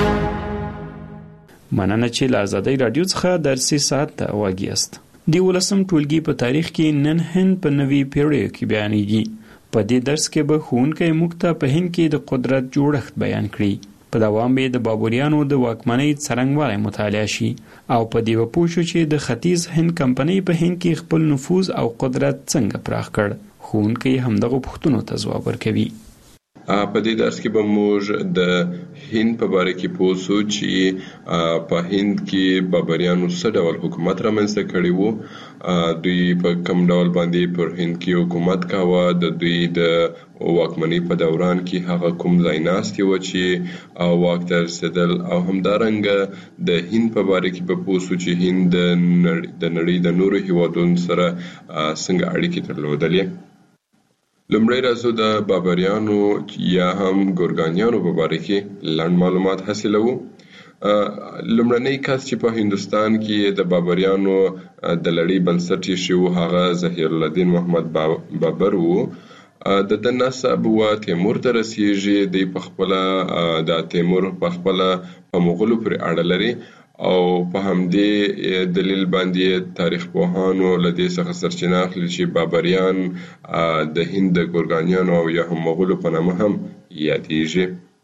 مننه چې له آزادۍ رادیو څخه درسي ساعت ته واګیاست. دی 12 ټولګي په تاریخ کې نن هند په نوي پیړۍ کې بیانېږي. په دې درس کې به ښوونکی موږ ته په هند کې د قدرت جوړښت بیان کړي. په دوام به د بابریانو د واکمنۍ څرنګوالی مطالعه شي او په دې به پوه شو چې د ختیځ هند کمپنۍ په هند کې خپل نفوذ او قدرت څنګه پراخ کړ. ښوونکی همدغه پوښتنو ته ځواب ورکوي. په دې درس کې به موږ د هند په باره کې پوه شو چې په هند کې بابریانو څه ډول حکومت رامنځته کړی وو، دوی په کوم ډول باندې پر هند کې حکومت کاوه، د دوی د واکمنۍ په دوران کې هغه کوم ځای ناستې وه چې واک ته رسېدل، او همدارنګه د هند په باره کې به پوه شو چې هند د نړۍ د نورو هیوادونو سره څنګه اړیکې درلودلې. لومړی راځو د بابریانو یا هم ګورګانیانو په باره کې لنډ معلومات حاصلوو. لومړنی کس چې په هندوستان کې د بابریانو د لړۍ بنسټ ایښی و هغه ظهیر الدین محمد بابر و. د نسب و تیمور ته رسیږي. دی په خپله د تیمور په خپله په مغولو پورې اړه لري او په همدې دلیل باندې تاریخ پوهانو له دې څخه سرچینه اخلي چې بابریان د هند د ګورګانیانو او یا هم مغولو په نامه هم یادېږي.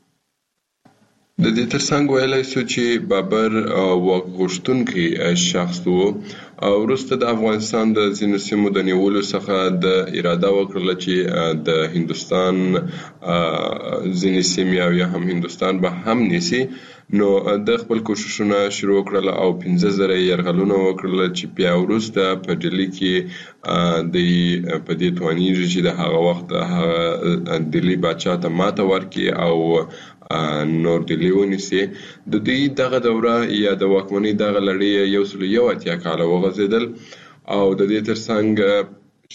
د دې ترڅنګ ویلی سو چې بابر واک غوښتونکی شخص و او وروسته د افغانستان د ځینو سیمو د نیولو څخه د اراده وکړله چې د هندوستان ځینې سیمې او یا هم هندوستان به هم نیسي. نو د خپل کوششونه شروع کړل او 15,000 یرغلونه وکړل چې بیا وروسته په ډیلي کې د په دې توانیږي چې د هغه وخت هغه دلی بادشاه ته ماته ورکړي او نور دلی ونیسي. د دوی دغه دوره یا د واکمنۍ دغه لړۍ 181 کاله وغځېدل او د دې ترڅنګ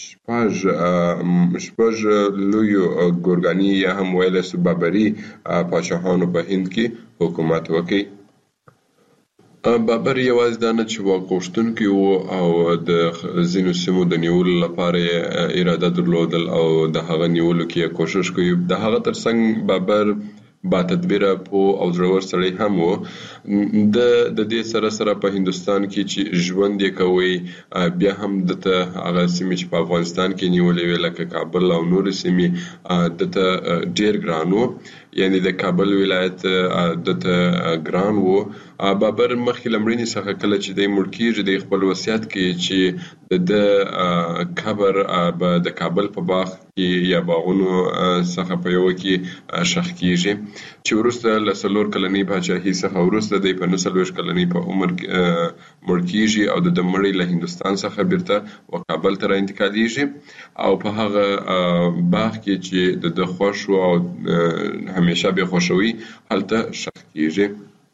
شپږ لویو ګورګاني یا هم ویلی سو بابري پاچاهانو په هند کې حکومت وکړي. بابر یوازې دا نه چې واک غوښتونکی و او د ځینو سیمو د نیولو لپاره اراده درلودل او د هغه نیولو کې کوشش کوي. د هغه ترڅنګ بابر با تدبیره پو او زړور سړی هم و. د دې سره په هندستان کې چې ژوند یې کوي بیا هم دته هغه سیمې چې په افغانستان کې نیولې وې لکه کابل او نور سیمې دته ډیر ګران و، یعنی د کابل ولایت دته ګران و. بابر مخکې لمړنی څخه کله چې د مړ کېږي د خپل وصیت کې چې د قبر د کابل په باغ کې یا باغونو څخه په یو کې شخ کېږي چې وروسته له 4 کلنۍ پاچاهۍ څخه وروسته د 45 کلنۍ په عمر مړ کېږي او د مړی له هندستان څخه بیرته و کابل ته انتقالېږي او په هغه باغ کې چې د خوښ او همیشه به خوشوي هلته شخ کېږي.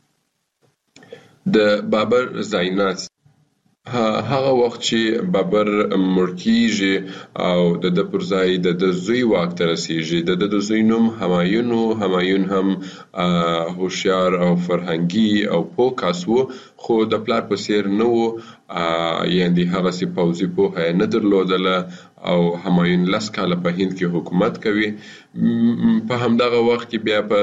د بابر زاینات هغه وخت چې بابر مړ کېږي او د پر ځای د زوی واک ته رسېږي. د زوی نوم همایون و. همایون هم هوښیار او فرهنګي او پوه کس و، خو د پلار په څېر نه و، یعنې هغسې پوځي پوهه یې نه درلودله او همایون 10 کاله په هند کې حکومت کوي. په همدغه وخت کې بیا په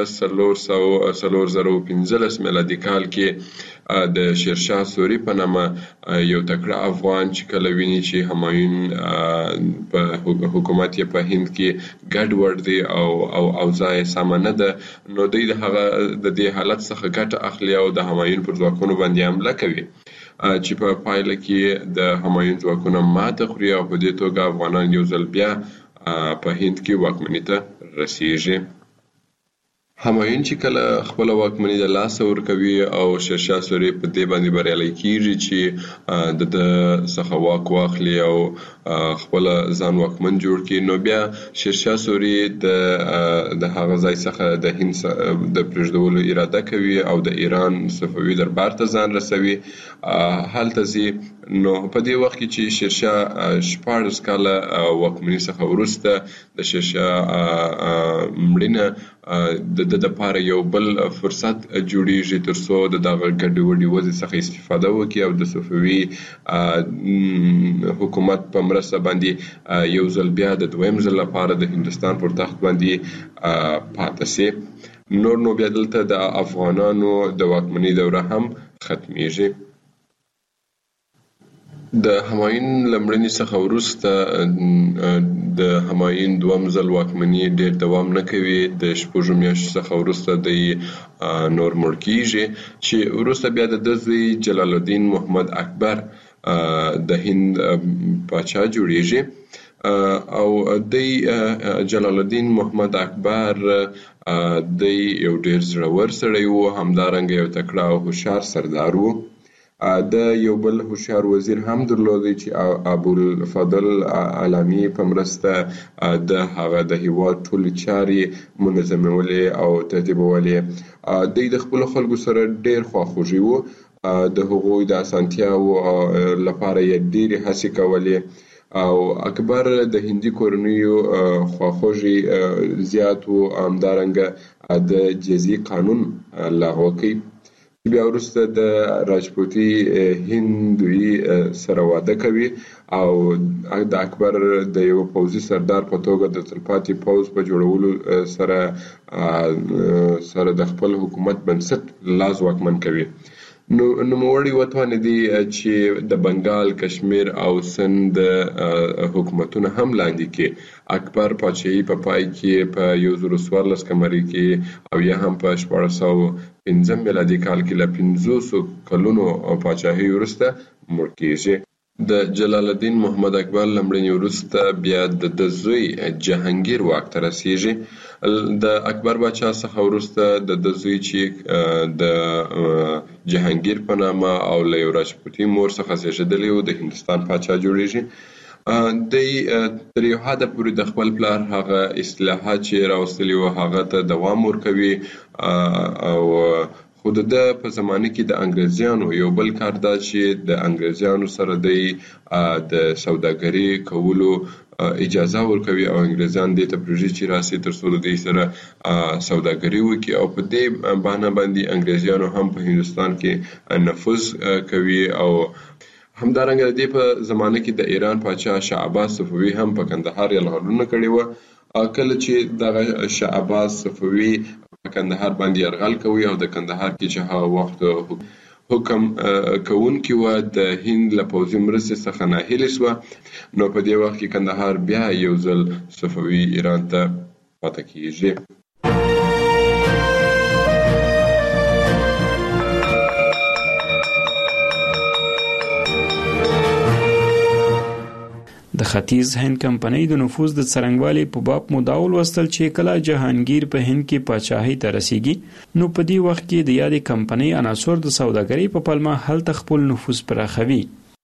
415 میلادي کال کې د شیرشاه سوري په نامه یو تکړه افغان چې کله ویني چې همایون په حکومت یې په هند کې ګډوډ دی او اوضاع یې سمه نه ده، نو دوی د هغه د دې حالت څخه ګټه اخلي او د همایون پر ځواکونو باندې حمله کوي چې په پایله کې د همایون ځواکونه ماته خوري او په دې توګه افغانان یو ځل بیا په هند کې واکمنۍ ته رسېږي. همایون چې کله خپل واکمنۍ د لاسه ورکوي او شیرشاه سوري په دې باندې بریالی کیږي چې د څخه واک واخلي او خپل ځان واکمن جوړ کړي، نو بیا شیرشاه سوري د هغه ځای څخه د هند د پرېږدولو اراده کوي او د ایران صفوي دربار ته ځان رسوي. هلته ځي. نو په دې وخت کې چې شیرشاه 14 کاله واکمنۍ څخه وروسته د شیرشاه مړینه د لپاره یو بل فرصت جوړیږي ترڅو د دغه ګډوډي وضع څخه استفاده وکړي او د صفوي حکومت په مرسته باندې یو ځل بیا د دویم ځل لپاره د هندستان پر تخت باندې پاتې شي. نو بیا دلته د افغانانو د واکمنۍ دوره هم ختمیږي. د همایون لمړني څخه وروسته د همایون دوم ځل واکمني ډېر دوام نه کوي. د 6 میاشتو څخه وروسته د نور مړ کېږي چې وروسته بیا د زوی جلال الدین محمد اکبر د هند پاچا جوړیږي او د جلال الدین محمد اکبر د یو ډېر زړور سړی و، همدارنګه یو تکړه او هوښیار سردار و. د یو بل هوښیار وزیر هم درلودی چې ابوالفضل علامي په مرسته د هغه د هیواد ټولې چارې منظمولې او ترتیبولې. دوی د خپلو خلکو سره ډېر خواخوږي و، د هغوی د اسانتیاو لپاره یې ډېرې هڅې کولې او اکبر د هندي کورنیو خواخوږي زیات و. همدارنګه د جزیې قانون لغوه کوي. بیا وروسته د راجپوتي هندوی سره واده کوي او د اکبر د یو پوځي سردار په توګه د تلپاتې پوځ په جوړولو سره د خپل حکومت بنسټ لاس واکمن کوي. نوموړي وتوانېدي چې د بنګال، کشمیر او سند حکومتونه هم لاندې کړي. اکبر پاچاهي په پای کې په 1014 قمري کې او یا هم په 1405 میلادي کال کې له 500 کلونو پاچاهي وروسته مړ کېږي. د جلال الدین محمد اکبر لمړني وروسته بیا د زوی جهانګیر واک ته رسېږي. د اکبر باچا څخه وروسته د زوی چې د جهانګیر په نامه او له یو راجپوتي مور څخه زېږېدلی و د هندوستان پاچا جوړیږي. دی تر یو حده پورې د خپل پلار هغه اصلاحات چې راوستلي وو هغه ته دوام ورکوي او خو د په زمانه کې د انګریزانو یو بل کار دا چې د انګریزانو سره د سوداګري کولو اجازه ورکوي او انګریزان دې ته پرېږدي چې راسي تر څو د دې سره سوداګري وکړي او په دې بهانه باندې انګریزیانو هم په هندوستان کې نفوذ کوي. او همدارنګه د دې په زمانه کې د ایران پاچا شاه عباس صفوي هم په کندهار یرغلونه کړي وو. کله چې دغه شاه عباس صفوي په کندهار باندې یرغل کوي او د کندهار کې چې هغه وخت حکم کوونکی و د هند له پوځي مرستې څخه ناهیلې شوه، نو په دې وخت کې کندهار بیا یو ځل صفوي ایران ته پاتې کیږي. د ختیځ هند کمپنۍ د نفوذ د څرنګوالي په باب مداول وستل چې کله جهانگیر په هند کې پاچاهۍ ته رسیږي، نو په دې وخت کې د یادې کمپنۍ عناصر د سوداګرۍ په پلمه هلته خپل نفوذ پراخوي.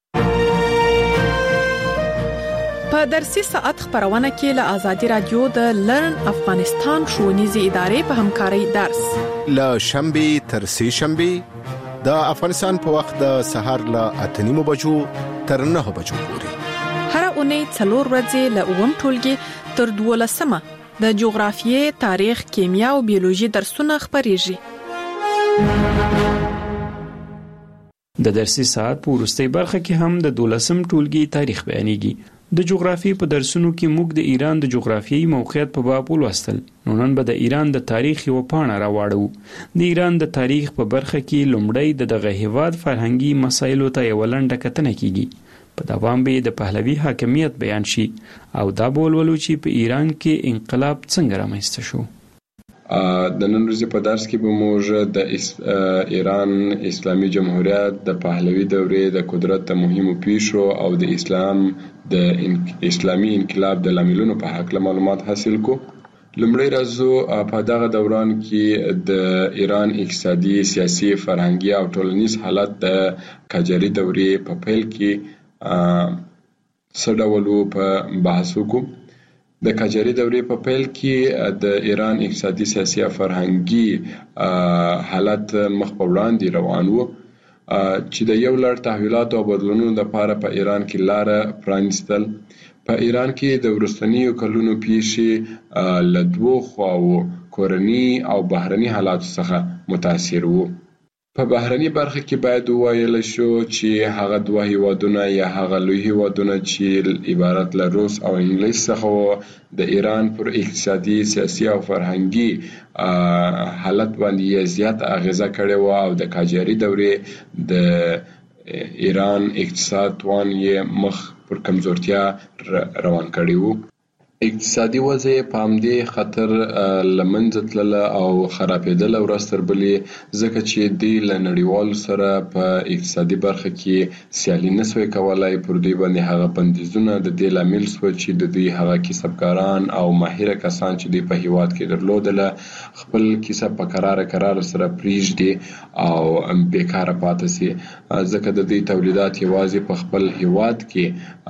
په درسي ساعت خبرونه کې له آزادي رادیو د لرن افغانستان ښوونیزې ادارې په همکارۍ درس له شنبه تر سه شنبه د افغانستان په وخت د سهار له 8:30 بجو تر 9 بجو پورې هر اونۍ 4 ورځې له 9 ټولګي تر 12 د جغرافیې، تاریخ، کیمیا او بیولوژي درسونه خبريږي. د درسي ساعت په وروستۍ برخه کې هم د 12م ټولګي تاریخ بیانېږي. د جغرافیې په درسونو کې موږ د ایران د جغرافیایي موقعیت په باب ولوستل. نن به د ایران د تاریخ یو پاڼه راوړو. د ایران د تاریخ په برخه کې لومړی دغه هیواد فرهنګي مسایلو ته یو لنډه کتنه کیږي. په دوام به د پهلوي حاکمیت بیان شي او دا بولولو چې په ایران کې انقلاب څنګه رامنځته شو. د نن ورځې په درس کې به موږ د ایران اسلامي جمهوریت د پهلوي دورې د قدرت د مهمو پیښو او د اسلامي انقلاب د لاملونو په حق معلومات حاصل کو. لومړی راځو په دغه دوران کې د ایران اقتصادي، سیاسي، فرهنګي او ټولنیز حالت د قاجاري دورې په پیل کې څه ډول په بحث وکړو. د قاجاري دورې په پیل کې د ایران اقتصادي، سیاسي او فرهنګي حالت مخ په وړاندې روان و چې د یو لړ تحولاتو او بدلونونو لپاره په ایران کې لاره پرانیستل. په ایران کې د وروستنیو کلونو پیښې له دوو خواو کورني او بهرني حالاتو څخه متاثر وو. په بهرني برخه کې باید وویل شو چې هغه دوه هیوادونه یا هغه لوی هیوادونه چې عبارت له روس او انګلیس څخه وو د ایران پر اقتصادي، سیاسي او فرهنګي حالت باندې زیات اغیزه کړې و او د قاجاري دورې د ایران اقتصاد توان یې مخ پر کمزورتیا روان کړی وو. اقتصادي وضع په همدې خطر لمنځه تلله او خرابېدله ورځ تر بلې، ځکه چې دوی له نړیوالو سره په اقتصادي برخه کې سیالي نسوی کولای. پر دوی باندې هغه بندیزونه د دې لامل شو چې د دوی هغه کسبګاران او ماهره کسان چې دوی په هیواد کې درلودله خپل کسب په قرار سره پریږدي او بیکاره پاتې سي، ځکه د دوی تولیدات یوازې په خپل هیواد کې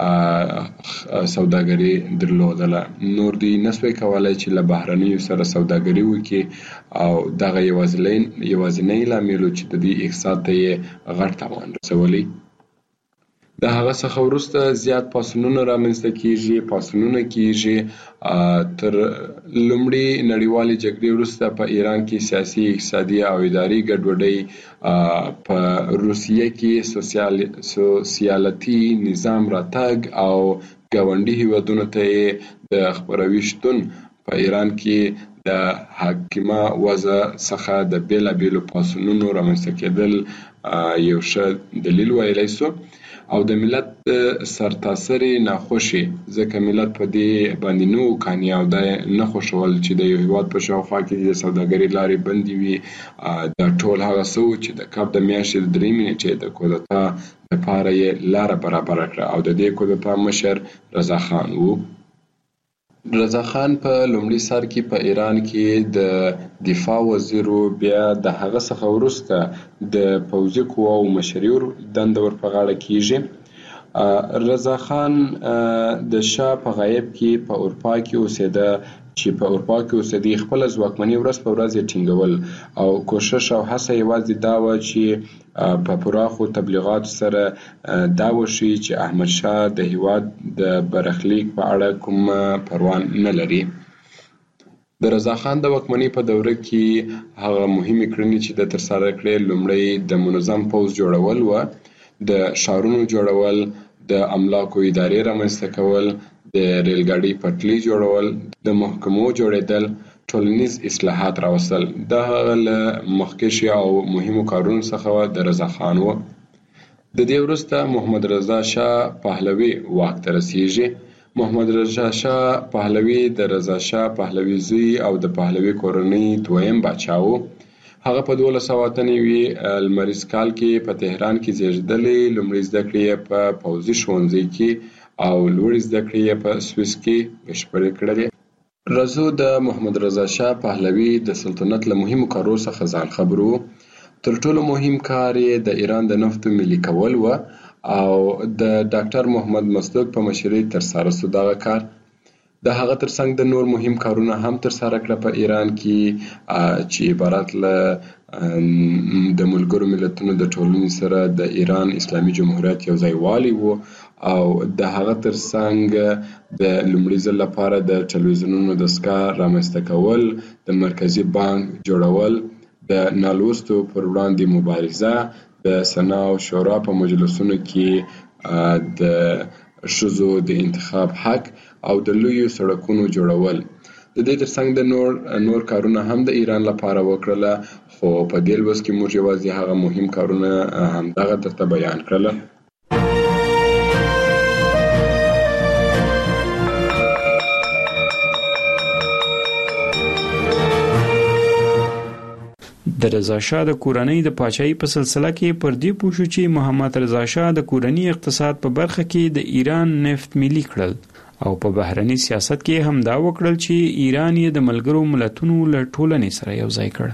سوداګري درلودله. نور دوی نسوی کولای چې له بهرنیو سره سوداګري وکړي او دغه یوازینی لامل چې د دې اقتصاد ته یې غټ تاوان رسولی. د هغه څخه وروسته زیات پاڅونونه رامنځته کیږي. تر لومړۍ نړیوالې جګړې وروسته په ایران کې سیاسي، اقتصادي او اداري ګډوډۍ، په روسیه کې سوسیالتي نظام راتګ او ګاونډي هیوادونو ته د خپروي شتون په ایران کې د حاکمه وضع څخه د بیلابیلو پاڅونونو رامنځته کېدل یو ښه دلیل ویلی سو او د ملت سرتاسري ناخوشي، ځکه ملت په دې باندې نو کاني او د نه خوشول چې د یو هیواد په شاوخوا کې د سوداګرۍ لارې بندي وي. د ټول هغه څه چې د کب د میاشتې د 3 نیټې د کودتا لپاره یې لاره برابر کړه او د دې کودتا مشر رضا خان وو. رضا خان په لومړي سر کې په ایران کې د دفاع وزیر و، بیا د هغه څخه وروسته د پوځي قواو مشري دنده ور په غاړه کیږي رضا خان د شاه په غیاب کې په اروپا کې اوسېده، چې په اروپا کې اوسېدی، خپل ځواکمني ورځ په ورځ یې ټینګول او کوشش او هڅه یوازې دا و چې په پراخو تبلیغاتو سره دا وشي چې احمد شاه د هیواد د برخلیک په اړه کوم پروا نه لري. د رضا خان د واکمنۍ په دوره کې هغه مهمې کړنې چې د ترسره کړې، لومړی د منظم پوځ جوړول و، د ښارونو جوړول، د املاکو ادارې رامنځته کول، د ریلګاډي پټلۍ جوړول، د محکمو جوړېدل، ټولنیز اصلاحات راوستل. دا هغه له مخکښ او مهمو کارونو څخه د رضا خان و. د دې وروسته محمد رضا شاه پهلوي واک ته رسیږي. محمد رضا شاه پهلوي د رضا شاه پهلوي زوی او د پهلوي کورنۍ دویم باچا و. هغه په 1298 لمریز کال کې په تهران کې زیږېدلی. لومړۍ زده کړې یې په پوځي ښوونځي کې او لوړې زده کړې یې په سویس کې بشپړې کړلې. رضا د محمد رضا شاه پهلوي د سلطنت له مهمو کارو څخه ځان خبر و. تر ټولو مهم کار یې د ایران د نفتو ملي کول و او د ډاکټر محمد مصدوق په مشرۍ ترسره شو دغه کار. د هغه ترڅنګ د نور مهم کارونه هم ترسره کړه په ایران کې، چې عبارت له د ملګرو ملتونو د ټولنې سره د ایران اسلامي جمهوریت یو ځای والی و او د هغه ترڅنګ د لومړي ځل لپاره د ټلویزیونونو دستګاه رامنځته کول، د مرکزي بانک جوړول، د نالوستو پر وړاندې مبارزه، د سنا او شورا په مجلسونو کې د ښځو د انتخاب حق او د لویو سړکونو جوړول. د دې ترڅنګ د نور کارونه هم د ایران لپاره وکړله، خو په دې لوست کې موږ یوازې هغه مهم کارونه همدغه درته بیان کړله. د رضا شاه د کورنۍ د پاچاهۍ په سلسله کې پر دې پوه شو چې محمد رضا شاه د کورني اقتصاد په برخه کې د ایران نفت ملي کړل او په بهرني سیاست کې هم دا وکړل چې ایران یې د ملګرو ملتونو له ټولنې سره یو ځای کړ.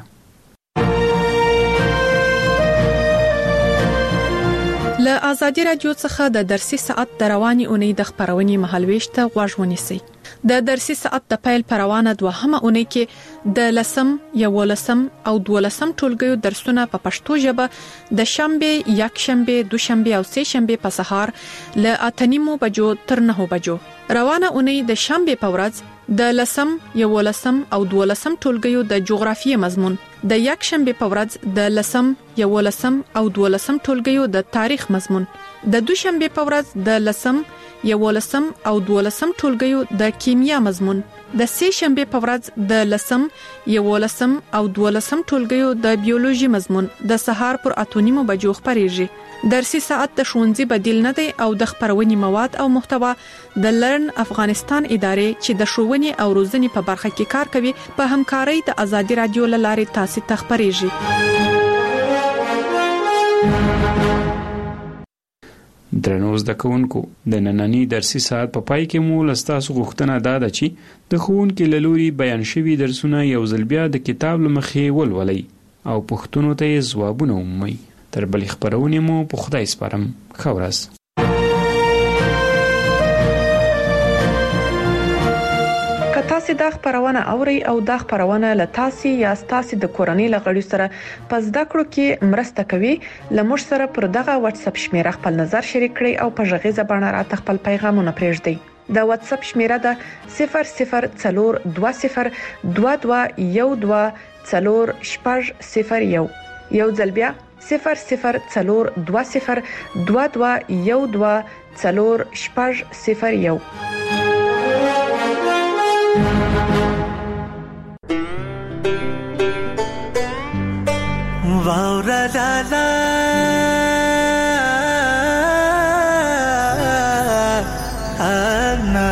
له آزادي رادیو څخه د درسي ساعت د رواني اونۍ د خبرونې مهالويش ته غوږ ونیسئ. د درسي ساعت د پیل پروانه دوهمه اونۍ کې د لسم، یولسم او دولسم ټولګیو درسونه په پښتو ژبه د شنبه، یکشنبه، دوشنبه او سه شنبه په سهار له 8:30 بجو تر 9 بجو. روانه اونۍ د شنبه په ورځ د لسم، یولسم او دولسم ټولګیو د جغرافیې مضمون، د یکشنبه په ورځ د لسم، یولسم او دولسم ټولګیو د تاریخ مضمون، د دوشنبه په ورځ د لسم، یولسم او دولسم ټولګیو د کیمیا مضمون، د سه شنبه په ورځ د لسم، یولسم او دولسم ټولګیو د بیولوژي مضمون د سهار پر 8:30 بجو خبرېږي. درسي ساعت د ښوونځي بدیل نه دی او د خبرونې مواد او محتوا د لرن افغانستان ادارې چې د ښوونې او روزنې په برخه کې کار کوي په همکارۍ د آزادي رادیو له لارې تاسو ته خبرېږي. درنو زده کوونکو، د نننی درسي ساعت په پای کې مو لستاسو غوښتنه دا ده چې د ښوونکي له لوري بیان شوي درسونه یو ځل بیا د کتاب له مخې ولولئ او پوښتنو ته یې ځوابونه ومومئ. تر بلې خپرونې مو په خدای سپارم. ښه ورځ. که تاسو دا خبرونه اورئ او دا خبرونه له تاسو یا تاسو د کورنۍ لغړي سره په زده کړو کې مرسته کوي، لمر سره پر دغه واتس اپ شمیره خپل نظر شریک کړئ او په ژغیزه باندې راته خپل پیغامونه پرېږدئ. د واتس اپ شمیره ده 00201212 یو ځل بیا 00202212 واورا لالا انا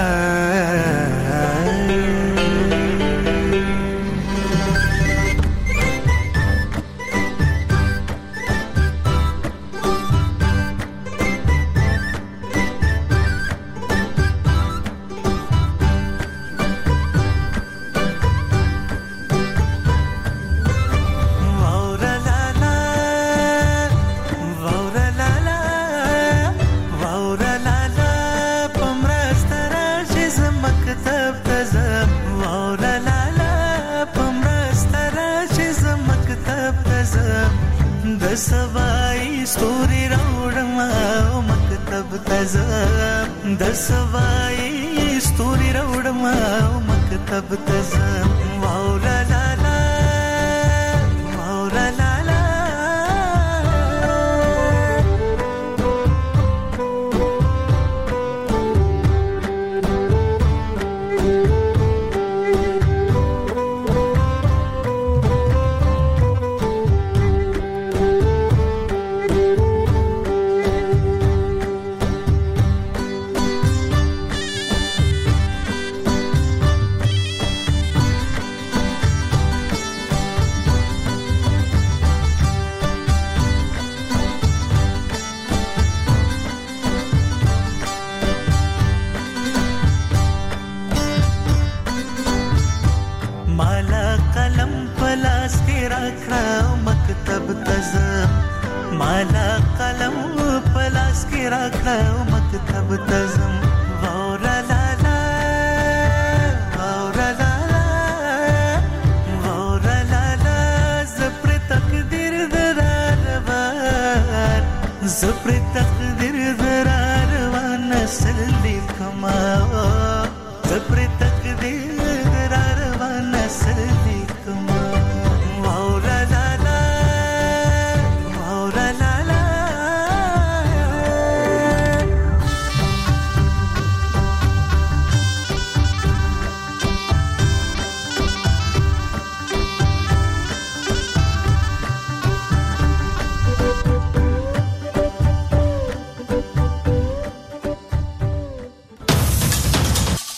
د سبای ستوري راوړم او مکتب ته ځم د سبای ستوري راوړم او مکتب ته ځم واوره لالا واوره لالا مالا قلم پلاس کې راکړه مکتب ته ځم واوره لالا واوره لالا واوره لالا زه پر تقدیر درار بار زه پر تقدیر